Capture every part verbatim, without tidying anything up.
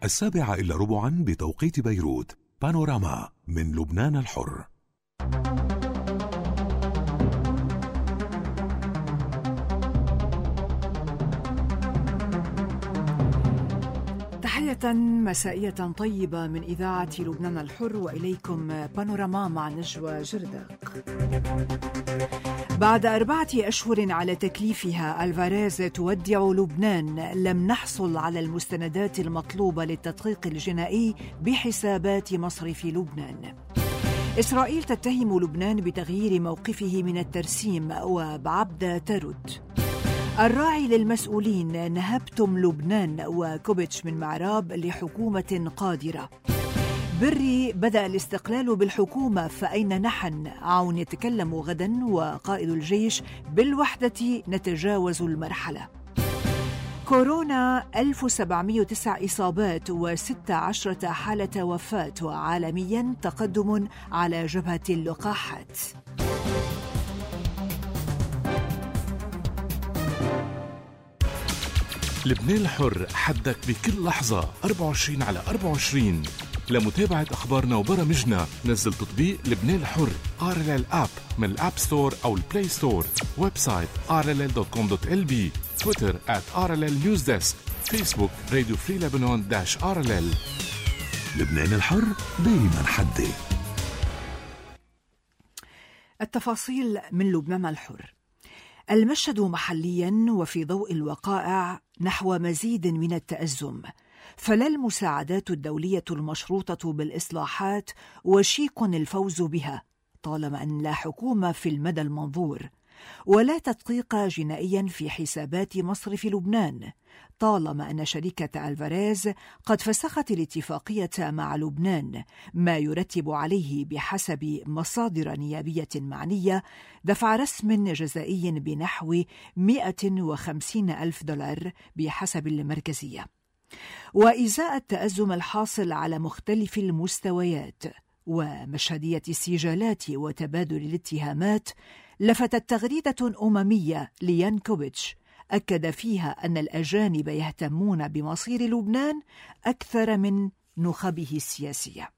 السابعة إلا ربعا بتوقيت بيروت. بانوراما من لبنان الحر. تحية مسائية طيبة من إذاعة لبنان الحر، وإليكم بانوراما مع نجوى جردق. بعد أربعة أشهر على تكليفها، ألفاريز تودع لبنان. لم نحصل على المستندات المطلوبة للتدقيق الجنائي بحسابات مصرف لبنان. إسرائيل تتهم لبنان بتغيير موقفه من الترسيم، وبعبدة ترد. الراعي للمسؤولين: نهبتم لبنان. وكوبيتش من معراب: لحكومة قادرة. بري: بدأ الاستقلال بالحكومة، فأين نحن؟ عون يتكلم غدا. وقائد الجيش: بالوحدة نتجاوز المرحلة. كورونا: ألف وسبعمائة وتسعة إصابات وستة عشر حالة وفاة. وعالميا تقدم على جبهة اللقاحات. لبنان الحر، حدك بكل لحظة أربعة وعشرين على أربعة وعشرين. لمتابعة أخبارنا وبرامجنا نزل تطبيق لبنان الحر آر إل إل آب من الآب ستور أو البلاي ستور. ويب سايت آر إل إل دوت كوم دوت إل بي. تويتر آت آر إل إل نيوز ديسك. فيسبوك راديو فري لبنان داش آر إل إل. لبنان الحر دايما حدي. التفاصيل من لبنان الحر. المشهد محليا وفي ضوء الوقائع نحو مزيد من التأزم، فلا المساعدات الدولية المشروطة بالإصلاحات وشيك الفوز بها طالما أن لا حكومة في المدى المنظور، ولا تدقيق جنائيا في حسابات مصرف لبنان طالما أن شركة ألفاريز قد فسخت الاتفاقية مع لبنان، ما يرتب عليه بحسب مصادر نيابية معنية دفع رسم جزائي بنحو مئة وخمسين ألف دولار بحسب المركزية. وإزاء التأزم الحاصل على مختلف المستويات ومشهدية السجالات وتبادل الاتهامات، لفتت تغريدة أممية ليانكوفيتش أكد فيها أن الأجانب يهتمون بمصير لبنان أكثر من نخبه السياسية.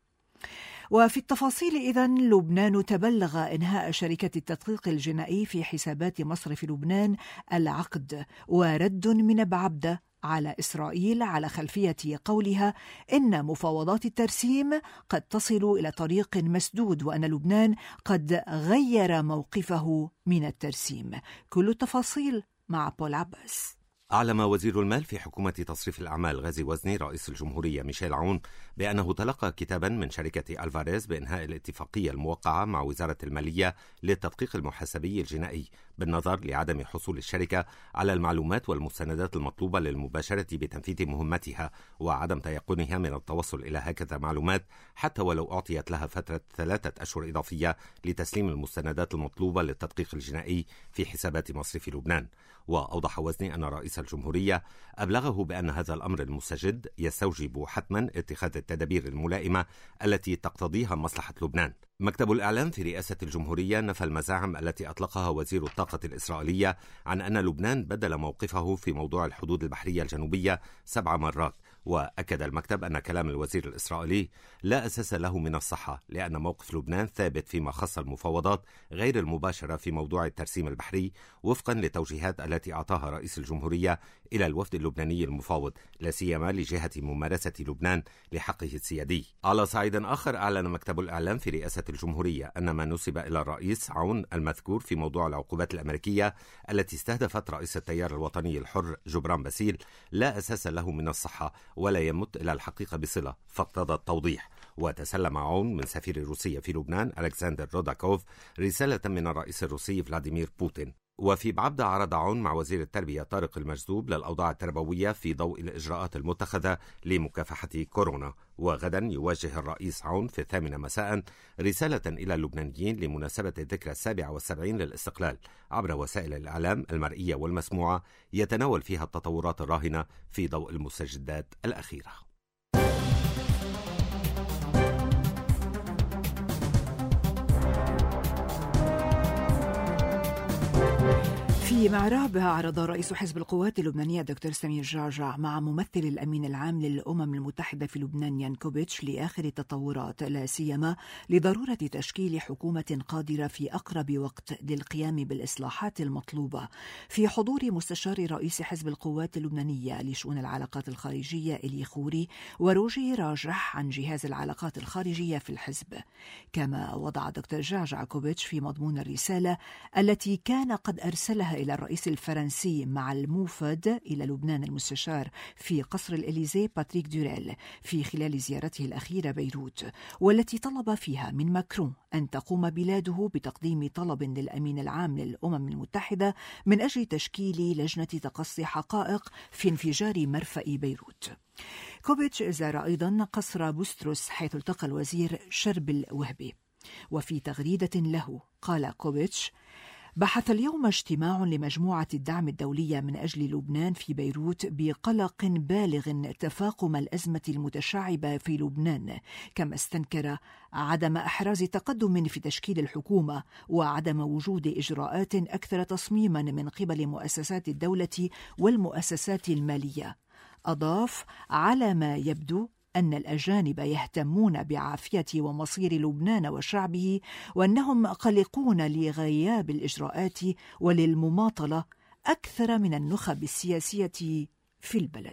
وفي التفاصيل إذن، لبنان تبلغ إنهاء شركة التدقيق الجنائي في حسابات مصرف لبنان العقد، ورد من بعبدة على إسرائيل على خلفية قولها إن مفاوضات الترسيم قد تصل إلى طريق مسدود، وأن لبنان قد غير موقفه من الترسيم. كل التفاصيل مع بول عباس. أعلم وزير المال في حكومة تصريف الأعمال غازي وزني رئيس الجمهورية ميشيل عون بأنه تلقى كتابا من شركة ألفاريز بإنهاء الاتفاقية الموقعة مع وزارة المالية للتدقيق المحاسبي الجنائي، بالنظر لعدم حصول الشركة على المعلومات والمستندات المطلوبة للمباشرة بتنفيذ مهمتها، وعدم تيقنها من التوصل إلى هكذا معلومات حتى ولو أعطيت لها فترة ثلاثة أشهر إضافية لتسليم المستندات المطلوبة للتدقيق الجنائي في حسابات مصرف لبنان. وأوضح وزني أن رئيس الجمهورية أبلغه بأن هذا الأمر المستجد يستوجب حتما اتخاذ التدابير الملائمة التي تقتضيها مصلحة لبنان. مكتب الإعلام في رئاسة الجمهورية نفى المزاعم التي أطلقها وزير الطاقة الإسرائيلية عن أن لبنان بدل موقفه في موضوع الحدود البحرية الجنوبية سبع مرات. وأكد المكتب أن كلام الوزير الإسرائيلي لا أساس له من الصحة، لأن موقف لبنان ثابت فيما خص المفاوضات غير المباشرة في موضوع الترسيم البحري، وفقا للتوجيهات التي أعطاها رئيس الجمهورية إلى الوفد اللبناني المفاوض، لا سيما لجهة ممارسة لبنان لحقه السيادي. على صعيد آخر، أعلن مكتب الإعلام في رئاسة الجمهورية أن ما نسب إلى الرئيس عون المذكور في موضوع العقوبات الأمريكية التي استهدفت رئيس التيار الوطني الحر جبران باسيل لا أساس له من الصحة ولا يمت إلى الحقيقة بصلة، فاقتضى التوضيح. وتسلم عون من سفير روسيا في لبنان ألكسندر روداكوف رسالة من الرئيس الروسي فلاديمير بوتين. وفي بعبدة عرض عون مع وزير التربية طارق المجذوب للأوضاع التربوية في ضوء الإجراءات المتخذة لمكافحة كورونا. وغدا يوجه الرئيس عون في الثامنة مساء رسالة إلى اللبنانيين لمناسبة الذكرى السابعة والسبعين للاستقلال عبر وسائل الإعلام المرئية والمسموعة، يتناول فيها التطورات الراهنة في ضوء المستجدات الأخيرة. في معراب عرض رئيس حزب القوات اللبنانية دكتور سمير جعجع مع ممثل الأمين العام للأمم المتحدة في لبنان يانكوفيتش لآخر التطورات، لا سيما لضرورة تشكيل حكومة قادرة في أقرب وقت للقيام بالإصلاحات المطلوبة، في حضور مستشار رئيس حزب القوات اللبنانية لشؤون العلاقات الخارجية إلي خوري وروجي راجح عن جهاز العلاقات الخارجية في الحزب. كما وضع دكتور جعجع كوفيتش في مضمون الرسالة التي كان قد أرسلها إلى الرئيس الفرنسي مع الموفد إلى لبنان المستشار في قصر الإليزيه باتريك دوريل في خلال زيارته الأخيرة بيروت، والتي طلب فيها من ماكرون أن تقوم بلاده بتقديم طلب للأمين العام للأمم المتحدة من أجل تشكيل لجنة تقصي حقائق في انفجار مرفأ بيروت. كوفيتش زار أيضا قصر بوستروس حيث التقى الوزير شربل وهبي. وفي تغريدة له قال كوفيتش: بحث اليوم اجتماع لمجموعة الدعم الدولية من أجل لبنان في بيروت بقلق بالغ تفاقم الأزمة المتشعبة في لبنان، كما استنكر عدم إحراز تقدم في تشكيل الحكومة وعدم وجود إجراءات أكثر تصميما من قبل مؤسسات الدولة والمؤسسات المالية. أضاف: على ما يبدو أن الأجانب يهتمون بعافية ومصير لبنان وشعبه، وأنهم قلقون لغياب الإجراءات وللمماطلة أكثر من النخب السياسية في البلد.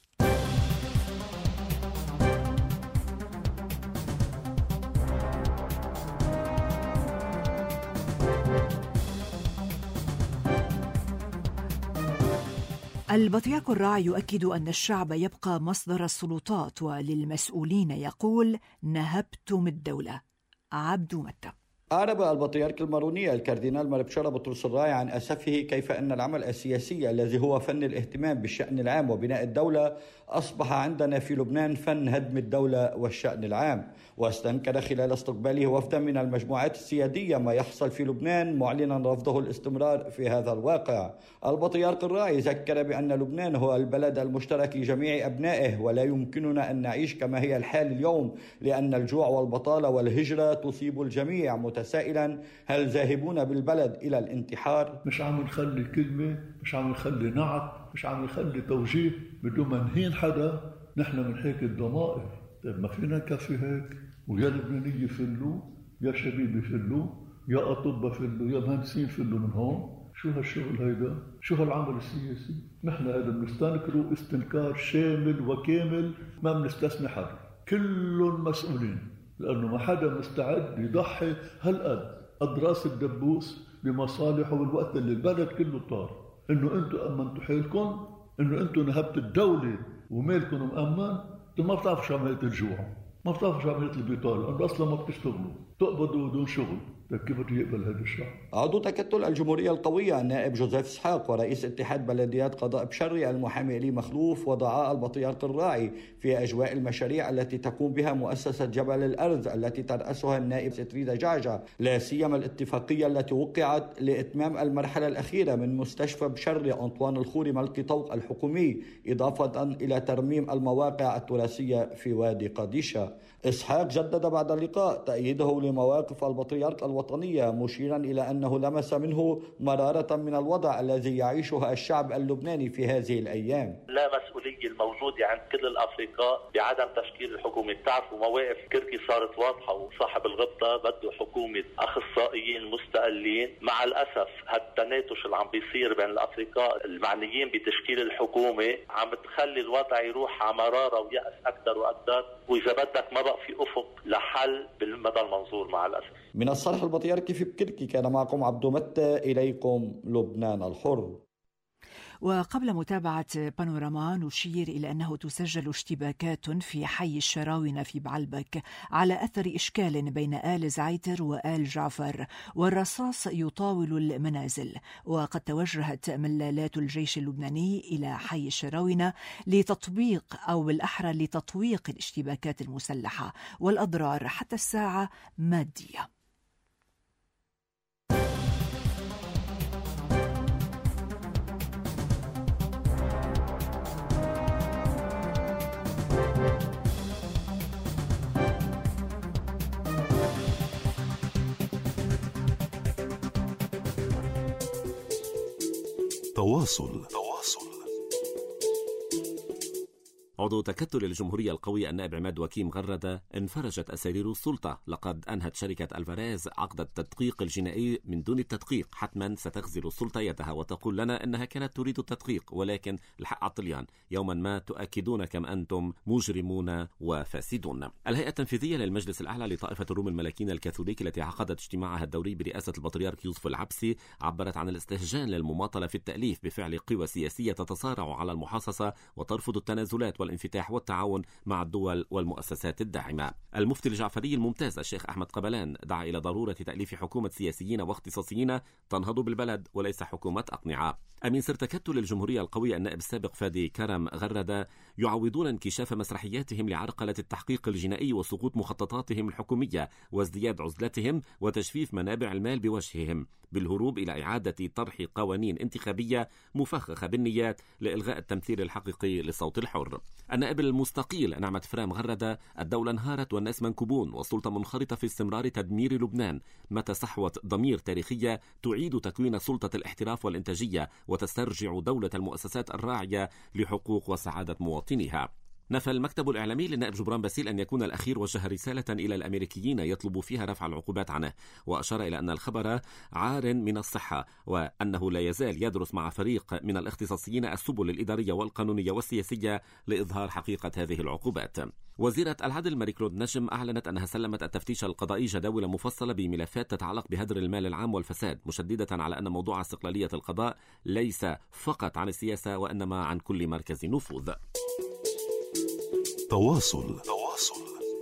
البطياق الراعي يؤكد أن الشعب يبقى مصدر السلطات، وللمسؤولين يقول: نهبتم الدولة. عبد متى. أعرب البطريرك الماروني الكاردينال ماربشارا بطرس الراعي عن أسفه كيف أن العمل السياسي الذي هو فن الاهتمام بالشأن العام وبناء الدولة أصبح عندنا في لبنان فن هدم الدولة والشأن العام، واستنكر خلال استقباله وفدا من المجموعات السيادية ما يحصل في لبنان، معلنا رفضه الاستمرار في هذا الواقع. البطريرك الراعي ذكر بأن لبنان هو البلد المشترك لجميع أبنائه، ولا يمكننا أن نعيش كما هي الحال اليوم، لأن الجوع والبطالة والهجرة تصيب الجميع، متسائلا: هل ذاهبون بالبلد إلى الانتحار؟ مش عم نخلي كلمة، مش عم نخلي نعت، مش عم نخلي توجيه بدون ما نهين حدا. نحن من هيك الضمائر. طيب ما فينا نكفي هيك؟ ويا لبنانية فلوا، يا شبيبة فلوا، يا أطباء فلوا، يا مهندسين فلوا من هون. شو هالشغل هيدا؟ شو هالعمل السياسي؟ نحن هذا بنستنكره استنكار شامل وكامل، ما بنستثني حدا، كلهم مسؤولين، لأنه ما حدا مستعد يضحي هالقد قد راس الدبوس بمصالحه بالوقت اللي البلد كله طار. إنه أنتم أمنتوا حالكم، إنه أنتم نهبتوا الدولة ومالكم مأمن. أنتم ما بتعرفوا شو عملية الجوع، ما بتعرفوا شو عملية البطالة، أنتم أصلا ما بتشتغلوا، تقبضوا بدون شغل. كيف بده يقبل هذا الشعب؟ عضو تكتل الجمهورية القوية النائب جوزيف اسحاق ورئيس اتحاد بلديات قضاء بشري المحامي إلي مخلوف وضعاء البطريرك الراعي في أجواء المشاريع التي تقوم بها مؤسسة جبل الأرز التي ترأسها النائب ستريدا جعجع، لا سيما الاتفاقية التي وقعت لإتمام المرحلة الأخيرة من مستشفى بشري أنطوان الخوري ملقي طوق الحكومي، إضافة إلى ترميم المواقع التراثية في وادي قديشة. اسحاق جدد بعد اللقاء تأييده لمواقف البطريرك الوطنية، مشيرا إلى أنه لمس منه مرارة من الوضع الذي يعيشها الشعب اللبناني في هذه الأيام. لا مسؤولية الموجودة عند كل الأفرقاء بعدم تشكيل الحكومة. بتعرفوا مواقف كركي صارت واضحة، وصاحب الغبطة بده حكومة أخصائيين مستقلين. مع الأسف هالتناتش اللي عم بيصير بين الأفرقاء المعنيين بتشكيل الحكومة عم تخلي الوضع يروح على مرارة ويأس أكثر وأكثر، وإذا بدك ما بقى في أفق لحل بالمدى المنظور مع الأسف. من الصرح البطريركي في بكركي كان معكم عبد متى، إليكم لبنان الحر. وقبل متابعة بانوراما نشير إلى أنه تسجل اشتباكات في حي الشراونة في بعلبك على أثر إشكال بين آل زعيتر وآل جعفر، والرصاص يطاول المنازل. وقد توجهت ملالات الجيش اللبناني إلى حي الشراونة لتطبيق أو بالأحرى لتطويق الاشتباكات المسلحة، والأضرار حتى الساعة مادية. تواصل تواصل عضو تكتل الجمهورية القوي النائب عماد وكيم غردة: انفرجت أسارير السلطة، لقد أنهت شركة الفاريز عقد التدقيق الجنائي من دون التدقيق، حتما ستغزل السلطة يدها وتقول لنا أنها كانت تريد التدقيق، ولكن الحق على الطليان، يوما ما تؤكدون كم أنتم مجرمون وفاسدون. الهيئة التنفيذية للمجلس الأعلى لطائفة الروم الملاكين الكاثوليك التي عقدت اجتماعها الدوري برئاسة البطريرك يوسف العبسي عبرت عن الاستهجان للمماطلة في التأليف بفعل قوى سياسية تتصارع على المحاصصة وترفض التنازلات والانفتاح والتعاون مع الدول والمؤسسات الداعمة. المفتي الجعفري الممتاز الشيخ أحمد قبلان دعا إلى ضرورة تأليف حكومة سياسيين واختصاصيين تنهض بالبلد وليس حكومة أقنعة. أمين سر تكتل الجمهورية القوية النائب السابق فادي كرم غردة: يعوضون انكشاف مسرحياتهم لعرقلة التحقيق الجنائي وسقوط مخططاتهم الحكومية وازدياد عزلتهم وتجفيف منابع المال بوجههم بالهروب إلى إعادة طرح قوانين انتخابية مفخخة بالنيات لإلغاء التمثيل الحقيقي للصوت الحر. النائب المستقيل نعمة فرام غردة: الدولة انهارت والناس منكوبون والسلطة منخرطة في استمرار تدمير لبنان، متى صحوة ضمير تاريخية تعيد تكوين سلطة الاحتراف والإنتاجية وتسترجع دولة المؤسسات الراعية لحقوق وسعادة مواطنيها. نفى المكتب الإعلامي للنائب جبران باسيل أن يكون الأخير وجه رسالة إلى الأمريكيين يطلب فيها رفع العقوبات عنه، وأشار إلى أن الخبر عار من الصحة وأنه لا يزال يدرس مع فريق من الاختصاصيين السبل الإدارية والقانونية والسياسية لإظهار حقيقة هذه العقوبات. وزيرة العدل ماري كلود نجم أعلنت أنها سلمت التفتيش القضائي جداول مفصلة بملفات تتعلق بهدر المال العام والفساد، مشددة على أن موضوع استقلالية القضاء ليس فقط عن السياسة وإنما عن كل مركز نفوذ. تواصل تواصل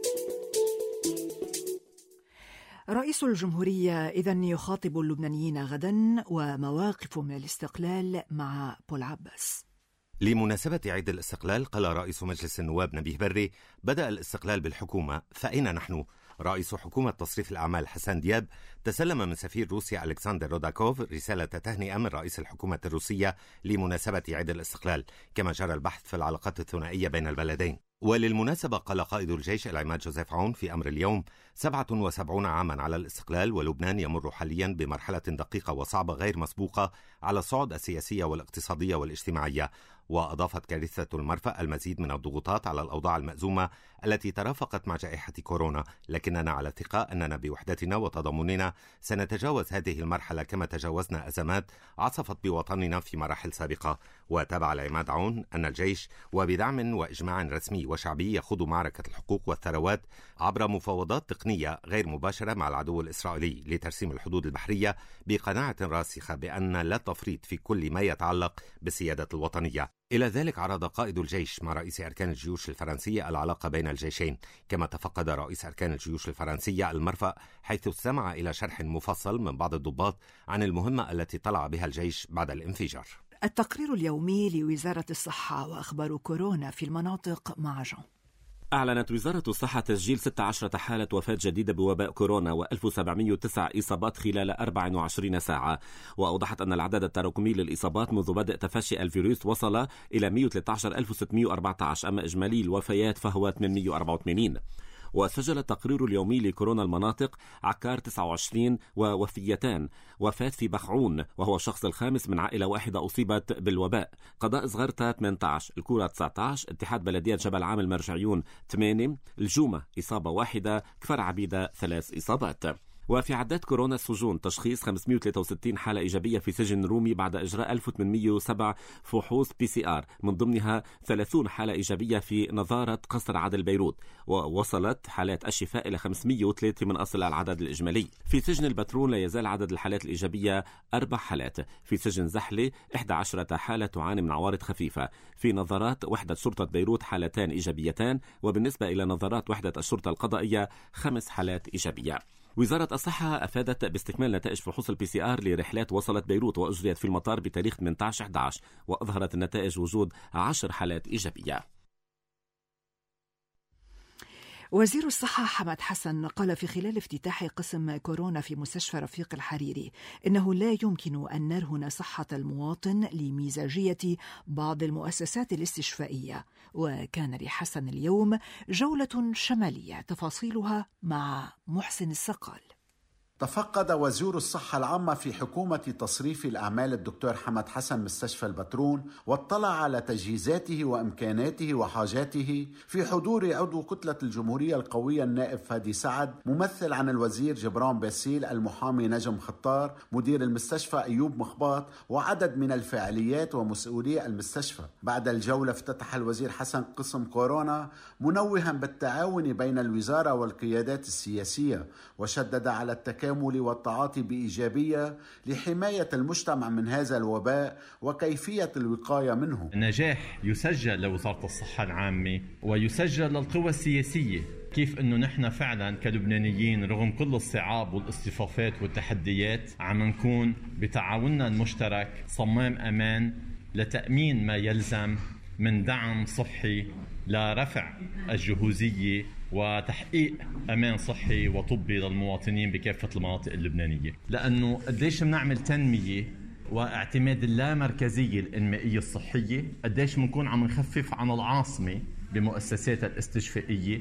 رئيس الجمهورية إذن يخاطب اللبنانيين غدا ومواقف من الاستقلال مع بول عباس. لمناسبة عيد الاستقلال قال رئيس مجلس النواب نبيه بري: بدأ الاستقلال بالحكومة، فأين نحن؟ رئيس حكومة تصريف الأعمال حسان دياب تسلم من سفير روسيا ألكسندر روداكوف رسالة تهنئة من رئيس الحكومة الروسية لمناسبة عيد الاستقلال، كما جرى البحث في العلاقات الثنائية بين البلدين. وللمناسبة قال قائد الجيش العماد جوزيف عون في أمر اليوم: سبعة وسبعون عاما على الاستقلال ولبنان يمر حاليا بمرحلة دقيقة وصعبة غير مسبوقة على الصعود السياسية والاقتصادية والاجتماعية. وأضافت كارثة المرفأ المزيد من الضغوطات على الأوضاع المأزومة التي ترافقت مع جائحة كورونا، لكننا على ثقة أننا بوحدتنا وتضامننا سنتجاوز هذه المرحلة كما تجاوزنا أزمات عصفت بوطننا في مراحل سابقة. وتابع العماد عون أن الجيش وبدعم وإجماع رسمي وشعبي يخوض معركة الحقوق والثروات عبر مفاوضات تقنية غير مباشرة مع العدو الإسرائيلي لترسيم الحدود البحرية، بقناعة راسخة بأن لا تفريط في كل ما يتعلق بالسيادة الوطنية. إلى ذلك عرض قائد الجيش مع رئيس أركان الجيوش الفرنسية العلاقة بين الجيشين، كما تفقد رئيس أركان الجيوش الفرنسية المرفأ حيث استمع إلى شرح مفصل من بعض الضباط عن المهمة التي طلع بها الجيش بعد الانفجار. التقرير اليومي لوزارة الصحة وأخبار كورونا في المناطق مع جون. أعلنت وزارة الصحة تسجيل ستة عشر حالة وفاة جديدة بوباء كورونا وألف وسبعمائة وتسعة إصابات خلال أربع وعشرين ساعة، وأوضحت أن العدد التراكمي للإصابات منذ بدء تفشي الفيروس وصل إلى مائة وثلاثة عشر ألف وستمائة وأربعة عشر، أما إجمالي الوفيات فهو ثمانمائة وأربعة وثمانين. وسجل التقرير اليومي لكورونا المناطق عكار تسعة وعشرين ووفيتان، وفاة في بخعون وهو الشخص الخامس من عائلة واحدة أصيبت بالوباء، قضاء صغرتا ثمانية عشر، الكورة تسعة عشر، اتحاد بلدية جبل عامل مرجعيون ثمانية، الجومة إصابة واحدة، كفر عبيدة ثلاث إصابات. وفي عداد كورونا السجون تشخيص خمسمائة وثلاثة وستين حالة إيجابية في سجن رومي بعد إجراء ألف وثمانمائة وسبعة فحوص بي سي آر، من ضمنها ثلاثين حالة إيجابية في نظارة قصر عدل بيروت، ووصلت حالات الشفاء إلى خمسمائة وثلاثة من أصل العدد الإجمالي. في سجن البترون لا يزال عدد الحالات الإيجابية أربع حالات. في سجن زحلة إحدى عشرة حالة تعاني من عوارض خفيفة. في نظارات وحدة شرطة بيروت حالتان إيجابيتان، وبالنسبة إلى نظارات وحدة الشرطة القضائية خمس حالات إيجابية. وزارة الصحة أفادت باستكمال نتائج فحوص البي سي آر لرحلات وصلت بيروت وأجريت في المطار بتاريخ ثمانية عشر أحد عشر، وأظهرت النتائج وجود عشر حالات إيجابية. وزير الصحة حمد حسن قال في خلال افتتاح قسم كورونا في مستشفى رفيق الحريري إنه لا يمكن أن نرهن صحة المواطن لمزاجية بعض المؤسسات الاستشفائية. وكان لحسن اليوم جولة شمالية تفاصيلها مع محسن السقال. تفقد وزير الصحة العامة في حكومة تصريف الأعمال الدكتور حمد حسن مستشفى البترون، واطلع على تجهيزاته وإمكاناته وحاجاته في حضور عضو كتلة الجمهورية القوية النائب فادي سعد، ممثل عن الوزير جبران باسيل، المحامي نجم خطار، مدير المستشفى أيوب مخباط، وعدد من الفعاليات ومسؤولي المستشفى. بعد الجولة افتتح الوزير حسن قسم كورونا، منوها بالتعاون بين الوزارة والقيادات السياسية، وشدد على التكامل والتعاطي بإيجابية لحماية المجتمع من هذا الوباء وكيفية الوقاية منه. النجاح يسجل لوزارة الصحة العامة ويسجل للقوى السياسية، كيف أنه نحن فعلا كلبنانيين رغم كل الصعاب والاصطفافات والتحديات عم نكون بتعاوننا المشترك صمام أمان لتأمين ما يلزم من دعم صحي لرفع الجهوزية وتحقيق أمان صحي وطبي للمواطنين بكافة المناطق اللبنانية. لأنه قديش بنعمل تنمية واعتماد اللامركزية الإنمائية الصحية، قديش بنكون عم نخفف عن العاصمة بمؤسساتها الاستشفائية،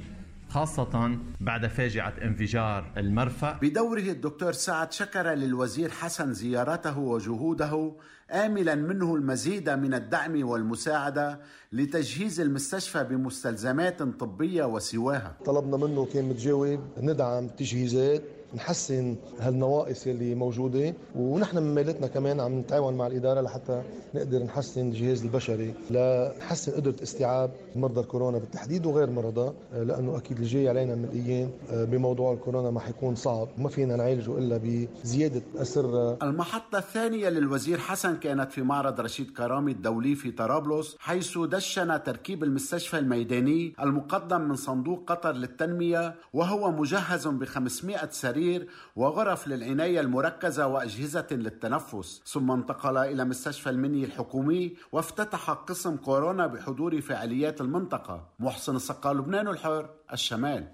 خاصة بعد فاجعة انفجار المرفأ. بدوره الدكتور سعد شكر للوزير حسن زيارته وجهوده، آملا منه المزيد من الدعم والمساعدة لتجهيز المستشفى بمستلزمات طبية وسواها. طلبنا منه كان متجاوب ندعم تجهيزات، نحسن هالنواقص اللي موجودة، ونحن من ميلتنا كمان عم نتعاون مع الإدارة لحتى نقدر نحسن الجهاز البشري لنحسن قدرة استيعاب مرضى الكورونا بالتحديد وغير مرضى، لأنه أكيد اللي جاي علينا من الأيام بموضوع الكورونا ما حيكون صعب، وما فينا نعالجه إلا بزيادة أسر. المحطة الثانية للوزير حسن كانت في معرض رشيد كرامي الدولي في طرابلس، حيث دشن تركيب المستشفى الميداني المقدم من صندوق قطر للتنمية، وهو مجهز ب خمسمائة سرير وغرف للعناية المركزة وأجهزة للتنفس. ثم انتقل إلى مستشفى المني الحكومي وافتتح قسم كورونا بحضور فعاليات المنطقة. محسن السقا، لبنان الحر، الشمال.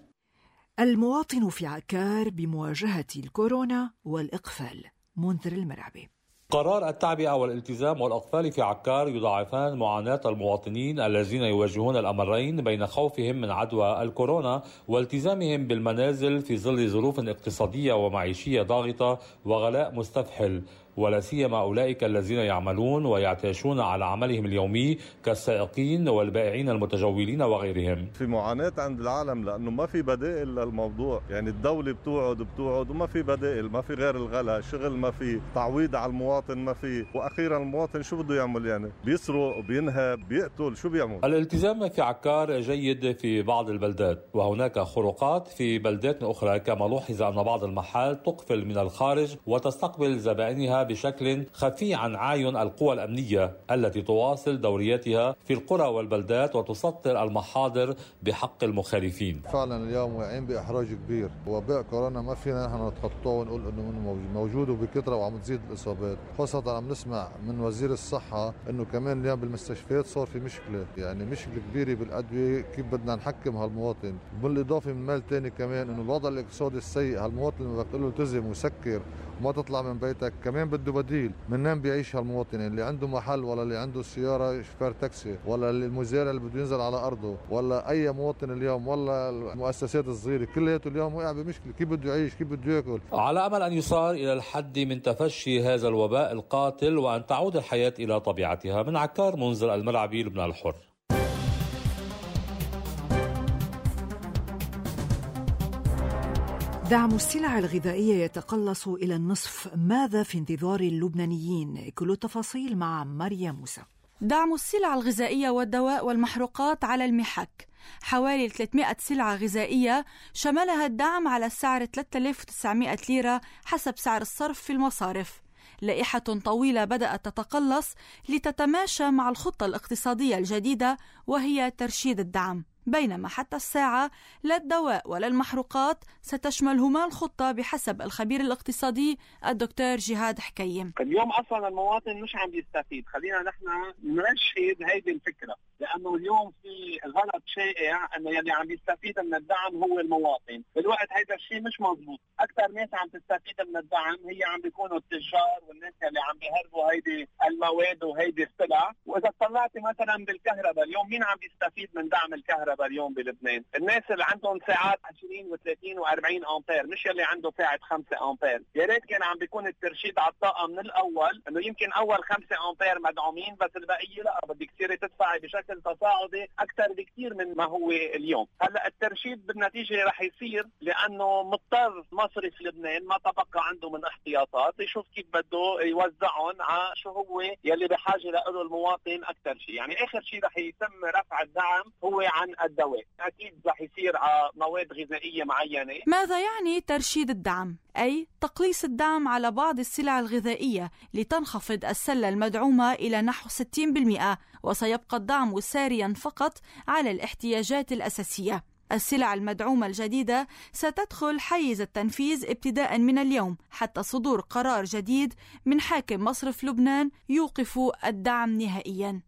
المواطن في عكار بمواجهة الكورونا والإقفال. منذر المرعبي. قرار التعبئة والالتزام والأقفال في عكار يضاعفان معاناة المواطنين الذين يواجهون الأمرين بين خوفهم من عدوى الكورونا والتزامهم بالمنازل في ظل ظروف اقتصادية ومعيشية ضاغطة وغلاء مستفحل، ولا سيما أولئك الذين يعملون ويعتاشون على عملهم اليومي كالسائقين والبائعين المتجولين وغيرهم. في معاناة عند العالم لأنه ما في بدائل للموضوع، يعني الدولة بتوعد بتوعد وما في بدائل، ما في غير الغلاء، شغل ما في، تعويض على المواطن ما في، وأخيرا المواطن شو بده يعمل؟ يعني بيسرق بينهب بيقتل، شو بيعمل؟ الالتزام في عكار جيد في بعض البلدات، وهناك خروقات في بلدات أخرى، كما لوحظ أن بعض المحال تقفل من الخارج وتستقبل زبائنها بشكل خفي عن عين القوى الأمنية التي تواصل دورياتها في القرى والبلدات وتسطر المحاضر بحق المخالفين. فعلا اليوم واقعين بإحراج كبير، وباء كورونا ما فينا نحن نتخطوه ونقول انه موجود وبكثره وعم تزيد الإصابات، خاصة عم نسمع من وزير الصحة انه كمان اليوم بالمستشفيات صار في مشكلة، يعني مشكلة كبيرة بالأدوية، كيف بدنا نحكم هالمواطن. بالإضافة من مال ثاني كمان انه الوضع الاقتصادي السيء، هالمواطن اللي بقول له التزم وسكر وما تطلع من بيتك كمان بده بديل. منين بيعيش هالمواطن اللي عنده محل ولا اللي عنده سيارة شفار تاكسي ولا المزارع اللي بده ينزل على أرضه ولا أي مواطن اليوم ولا المؤسسات الصغيرة، كلياته اليوم وقع بمشكلة، كيف بده يعيش، كيف بده يأكل. على أمل أن يصار إلى الحد من تفشي هذا الوباء القاتل وأن تعود الحياة إلى طبيعتها. من عكار، منذر المرعبي، لبنان الحر. دعم السلع الغذائية يتقلص إلى النصف، ماذا في انتظار اللبنانيين؟ كل التفاصيل مع مريم موسى. دعم السلع الغذائية والدواء والمحروقات على المحك، حوالي ثلاثمائة سلعة غذائية شملها الدعم على السعر ثلاثة آلاف وتسعمائة ليرة حسب سعر الصرف في المصارف. لائحة طويلة بدأت تتقلص لتتماشى مع الخطة الاقتصادية الجديدة وهي ترشيد الدعم، بينما حتى الساعة لا الدواء ولا المحروقات ستشملهما الخطة بحسب الخبير الاقتصادي الدكتور جهاد حكيم. اليوم أصلا المواطن مش عم يستفيد، خلينا نحن نرشد هيدي الفكرة، لأنه اليوم في غلط شائع أنه يلي عم يستفيد من الدعم هو المواطن. بالوقت هيدا الشيء مش مضبوط، أكثر ناس عم تستفيد من الدعم هي عم بيكونوا التجار والناس اللي عم بيهربوا هيدي المواد وهيدي السلع. وإذا طلعتي مثلا بالكهرباء، اليوم مين عم يستفيد من دعم الكهرباء؟ الكهرباء اليوم بلبنان. الناس اللي عندهم ساعات عشرين وثلاثين وأربعين أمبير، مش اللي عنده ساعة خمسة أمبير. يا ريت كان عم بيكون الترشيد على الطاقة من الأول إنه يمكن أول خمسة أمبير مدعومين، بس البقية لا، بدك تصيري تدفعي بشكل تصاعدي أكثر بكثير من ما هو اليوم. هلا الترشيد بالنتيجة رح يصير لأنه مضطر مصرف لبنان ما تبقى عنده من احتياطات يشوف كيف بده يوزعهم على شو هو يلي بحاجة له المواطن أكثر شيء. يعني آخر شيء رح يتم رفع الدعم هو عن الدواء، أكيد رح يصير على مواد غذائية معينة. ماذا يعني ترشيد الدعم؟ أي تقليص الدعم على بعض السلع الغذائية لتنخفض السلة المدعومة إلى نحو ستين بالمئة، وسيبقى الدعم ساريا فقط على الاحتياجات الأساسية. السلع المدعومة الجديدة ستدخل حيز التنفيذ ابتداء من اليوم حتى صدور قرار جديد من حاكم مصرف لبنان يوقف الدعم نهائيا.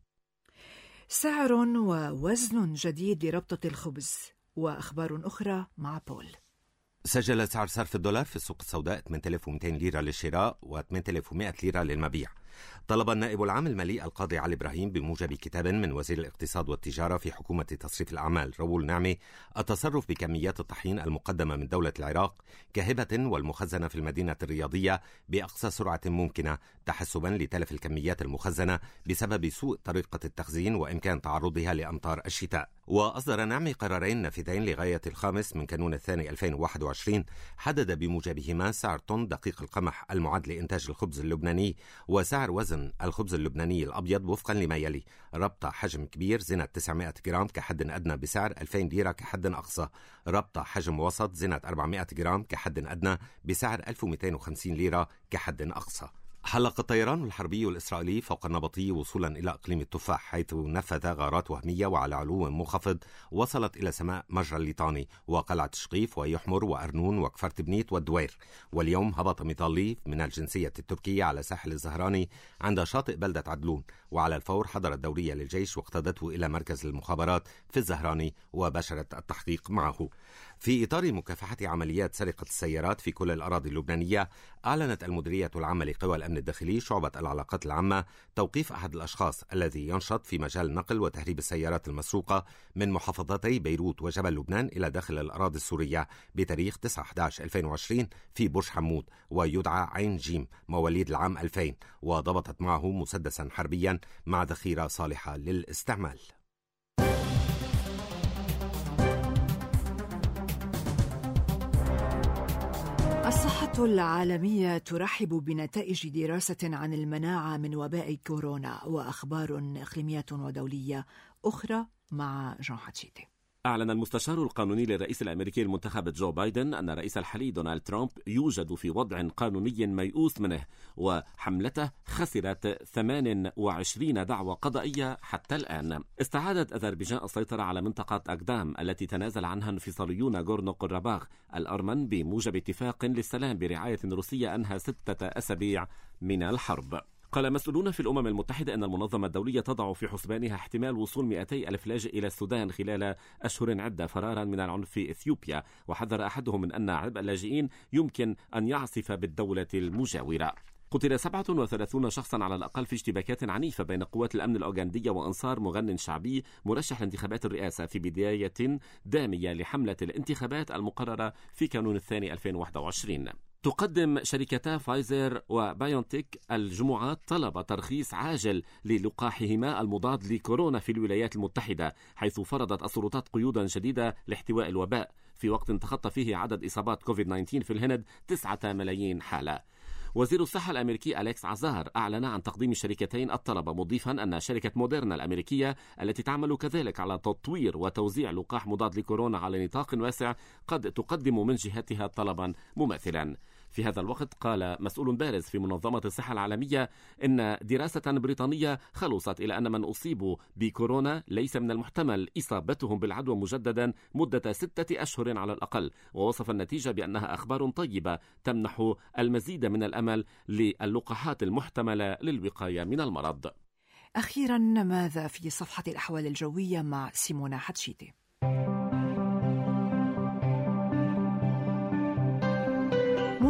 سعر ووزن جديد لربطة الخبز وأخبار أخرى مع بول. سجل سعر صرف الدولار في السوق السوداء ثمانية آلاف ومئتين ليرة للشراء و ثمانية آلاف ومئة ليرة للمبيع. طلب النائب العام المالي القاضي علي إبراهيم بموجب كتاب من وزير الاقتصاد والتجارة في حكومة تصريف الأعمال راؤول نعمة التصرف بكميات الطحين المقدمة من دولة العراق كهبة والمخزنة في المدينة الرياضية بأقصى سرعة ممكنة تحسبا لتلف الكميات المخزنة بسبب سوء طريقة التخزين وإمكان تعرضها لأمطار الشتاء. وأصدر نعمة قرارين نافذين لغاية الخامس من كانون الثاني ألفين وواحد وعشرين حدد بموجبهما سعر طن دقيق القمح المعد لإنتاج الخبز اللبناني وسعر وزن الخبز اللبناني الأبيض وفقا لما يلي: ربطة حجم كبير زنة تسعمئة جرام كحد أدنى بسعر ألفين ليرة كحد أقصى، ربطة حجم وسط زنة أربعمئة جرام كحد أدنى بسعر ألف ومئتين وخمسين ليرة كحد أقصى. حلق الطيران الحربي الإسرائيلي فوق النبطي وصولا إلى إقليم التفاح حيث نفذ غارات وهمية وعلى علو منخفض وصلت إلى سماء مجرى الليطاني وقلعة شقيف ويحمر وأرنون وكفر تبنيت والدوير. واليوم هبط مطالي من الجنسية التركية على ساحل الزهراني عند شاطئ بلدة عدلون، وعلى الفور حضرت دورية للجيش واقتادته إلى مركز المخابرات في الزهراني وباشرت التحقيق معه. في إطار مكافحة عمليات سرقة السيارات في كل الأراضي اللبنانية، أعلنت المديرية العامة لقوى الأمن الداخلي شعبة العلاقات العامة توقيف أحد الأشخاص الذي ينشط في مجال نقل وتهريب السيارات المسروقة من محافظتي بيروت وجبل لبنان إلى داخل الأراضي السورية بتاريخ تسعة أحد عشر ألفين وعشرين في برج حمود، ويدعى عين جيم مواليد العام ألفين، وضبطت معه مسدسا حربيا مع ذخيرة صالحة للاستعمال. الصحة العالمية ترحب بنتائج دراسة عن المناعة من وباء كورونا وأخبار إقليمية ودولية أخرى مع جون حتشيتي. أعلن المستشار القانوني للرئيس الأمريكي المنتخب جو بايدن أن الرئيس الحالي دونالد ترامب يوجد في وضع قانوني ميؤوس منه، وحملته خسرت ثمانية وعشرين دعوى قضائية حتى الآن. استعادت أذربيجان السيطرة على منطقة أقدام التي تنازل عنها انفصاليون غورنو قرباغ الأرمن بموجب اتفاق للسلام برعاية روسية أنهى ستة أسابيع من الحرب. قال مسؤولون في الأمم المتحدة أن المنظمة الدولية تضع في حسبانها احتمال وصول مئتي ألف لاجئ إلى السودان خلال أشهر عدة فرارا من العنف في إثيوبيا، وحذر أحدهم من أن عبء اللاجئين يمكن أن يعصف بالدولة المجاورة. قتل سبعة وثلاثين شخصا على الأقل في اشتباكات عنيفة بين قوات الأمن الأوغندية وأنصار مغن شعبي مرشح لانتخابات الرئاسة في بداية دامية لحملة الانتخابات المقررة في كانون الثاني ألفين وواحد وعشرين. تقدم شركتا فايزر وبايونتيك الجمعة طلب ترخيص عاجل للقاحهما المضاد لكورونا في الولايات المتحدة، حيث فرضت السلطات قيودا جديدة لاحتواء الوباء في وقت تخطى فيه عدد إصابات كوفيد تسعة عشر في الهند تسعة ملايين حالة. وزير الصحة الأمريكي أليكس عزار أعلن عن تقديم الشركتين الطلب، مضيفا أن شركة موديرنا الأمريكية التي تعمل كذلك على تطوير وتوزيع لقاح مضاد لكورونا على نطاق واسع قد تقدم من جهتها طلبا مماثلا. في هذا الوقت قال مسؤول بارز في منظمة الصحة العالمية إن دراسة بريطانية خلصت إلى أن من أصيبوا بكورونا ليس من المحتمل إصابتهم بالعدوى مجددا مدة ستة أشهر على الأقل، ووصف النتيجة بأنها أخبار طيبة تمنح المزيد من الأمل للقاحات المحتملة للوقاية من المرض. أخيرا ماذا في صفحة الأحوال الجوية مع سيمونا حتشيتي؟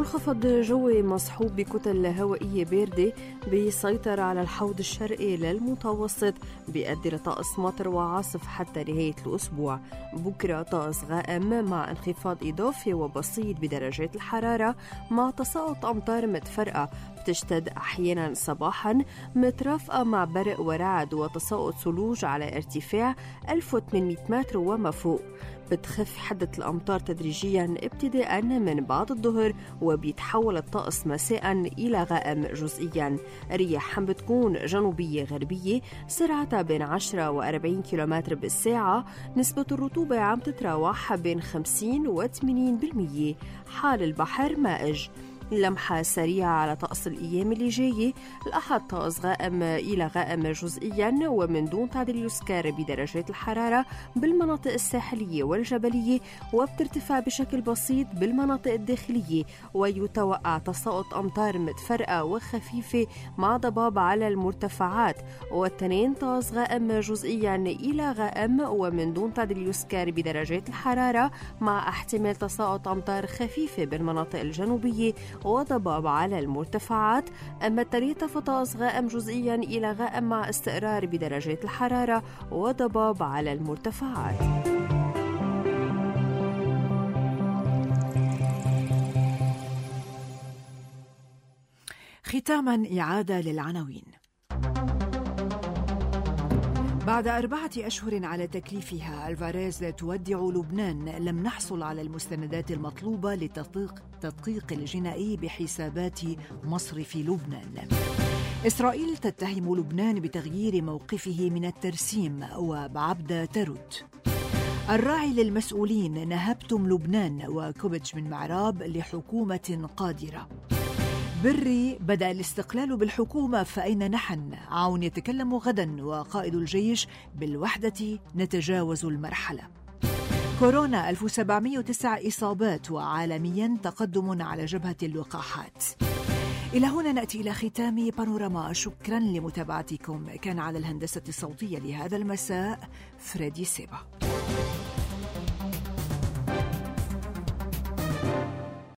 منخفض جوي مصحوب بكتل هوائية باردة بيسيطر على الحوض الشرقي للمتوسط، بيؤدي لطقس مطر وعاصف حتى نهاية الأسبوع. بكرة طقس غائم مع انخفاض إضافي وبسيط بدرجات الحرارة مع تساقط أمطار متفرقة بتشتد أحيانا صباحا مترافقة مع برق ورعد وتساقط ثلوج على ارتفاع ألف وثمانمائة متر وما فوق. بتخف حدة الأمطار تدريجيا ابتداء من بعد الظهر وبيتحول الطقس مساء إلى غائم جزئيا. الرياح عم بتكون جنوبية غربية سرعتها بين عشرة وأربعين كيلومتر بالساعة. نسبة الرطوبة عم تتراوح بين خمسين وثمانين بالمية. حال البحر مائج. لمحة سريعة على طقس الأيام اللي جاية. الأحد طقس غائم إلى غائم جزئيا ومن دون تعديل يذكر بدرجات الحرارة بالمناطق الساحلية والجبلية، وبترتفع بشكل بسيط بالمناطق الداخلية، ويتوقع تساقط أمطار متفرقة وخفيفة مع ضباب على المرتفعات. والتنين طقس غائم جزئيا إلى غائم ومن دون تعديل يذكر بدرجات الحرارة مع احتمال تساقط أمطار خفيفة بالمناطق الجنوبية وضباب على المرتفعات. أما الثلاثة فطقس غائم جزئيا إلى غائم مع استقرار بدرجات الحرارة وضباب على المرتفعات. ختاما إعادة للعناوين. بعد أربعة أشهر على تكليفها، ألفاريز تودع لبنان. لم نحصل على المستندات المطلوبة لتدقيق تدقيق الجنائي بحسابات مصرف لبنان. إسرائيل تتهم لبنان بتغيير موقفه من الترسيم، وبعبدة ترد. الراعي للمسؤولين: نهبتم لبنان، وكوبتش من معراب لحكومة قادرة. بري: بدأ الاستقلال بالحكومة فأين نحن؟ عون يتكلم غدا، وقائد الجيش: بالوحدة نتجاوز المرحلة. كورونا: ألف وسبعمائة وتسعة إصابات، وعالميا تقدم على جبهة اللقاحات. إلى هنا نأتي إلى ختام بانوراما. شكرا لمتابعتكم. كان على الهندسة الصوتية لهذا المساء فريدي سيبا.